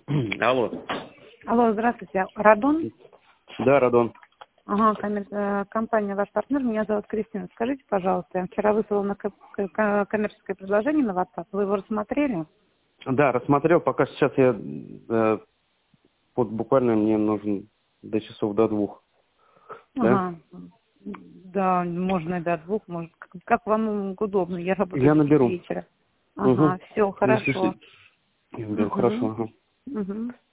Алло. Алло, здравствуйте. Радон? Да, Радон. Ага, компания «Ваш партнер». Меня зовут Кристина. Скажите, пожалуйста, я вчера выслала коммерческое предложение на WhatsApp. Вы его рассмотрели? Да, рассмотрел. Пока сейчас я вот буквально мне нужен до часов до 2. Да? Ага. Да, можно и до 2, может, как вам удобно. Я работаю Я до 5 наберу. вечера. Угу. Ага, все, хорошо. Я наберу, хорошо. Ага. Угу.